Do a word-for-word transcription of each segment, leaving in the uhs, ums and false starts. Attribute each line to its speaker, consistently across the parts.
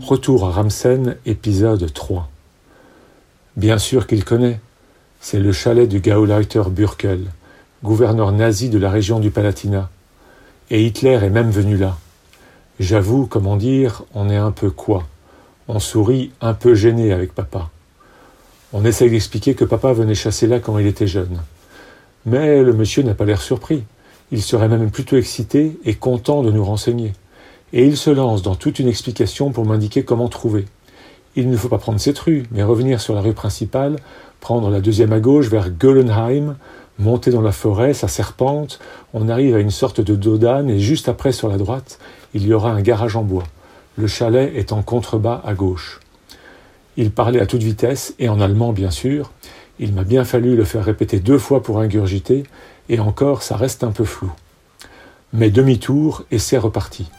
Speaker 1: Retour à Ramsen, épisode trois. Bien sûr qu'il connaît. C'est le chalet du Gauleiter Bürkel, gouverneur nazi de la région du Palatinat. Et Hitler est même venu là. J'avoue, comment dire, on est un peu quoi. On sourit un peu gêné avec papa. On essaie d'expliquer que papa venait chasser là quand il était jeune. Mais le monsieur n'a pas l'air surpris. Il serait même plutôt excité et content de nous renseigner. Et il se lance dans toute une explication pour m'indiquer comment trouver. Il ne faut pas prendre cette rue, mais revenir sur la rue principale, prendre la deuxième à gauche vers Göllenheim, monter dans la forêt, ça serpente, on arrive à une sorte de dodane et juste après sur la droite, il y aura un garage en bois. Le chalet est en contrebas à gauche. Il parlait à toute vitesse, et en allemand bien sûr. Il m'a bien fallu le faire répéter deux fois pour ingurgiter, et encore ça reste un peu flou. Mais demi-tour et c'est reparti.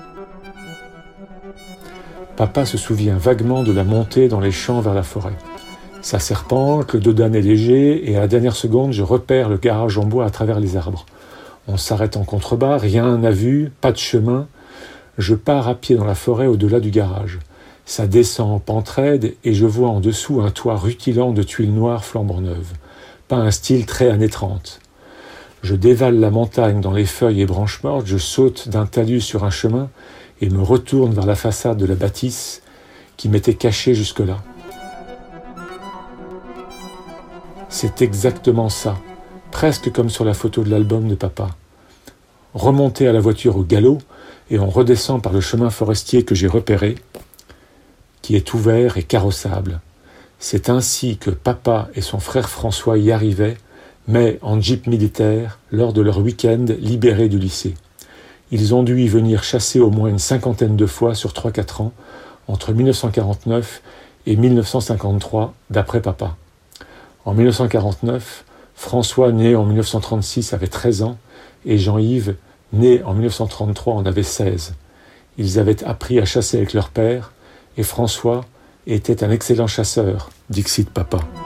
Speaker 1: Papa se souvient vaguement de la montée dans les champs vers la forêt. Ça serpente, le dodane est léger, et à la dernière seconde, je repère le garage en bois à travers les arbres. On s'arrête en contrebas, rien à vue, pas de chemin. Je pars à pied dans la forêt au-delà du garage. Ça descend en pente raide, et je vois en dessous un toit rutilant de tuiles noires flambant neuves. Pas un style très années trente. Je dévale la montagne dans les feuilles et branches mortes, je saute d'un talus sur un chemin, et me retourne vers la façade de la bâtisse qui m'était cachée jusque-là. C'est exactement ça, presque comme sur la photo de l'album de papa. Remonter à la voiture au galop, et on redescend par le chemin forestier que j'ai repéré, qui est ouvert et carrossable. C'est ainsi que papa et son frère François y arrivaient, mais en jeep militaire, lors de leur week-end libérés du lycée. Ils ont dû y venir chasser au moins une cinquantaine de fois sur trois quatre ans, entre dix-neuf cent quarante-neuf et dix-neuf cent cinquante-trois, d'après papa. En dix-neuf cent quarante-neuf, François, né en dix-neuf cent trente-six, avait treize ans, et Jean-Yves, né en dix-neuf cent trente-trois, en avait seize. Ils avaient appris à chasser avec leur père, et François était un excellent chasseur, dixit papa.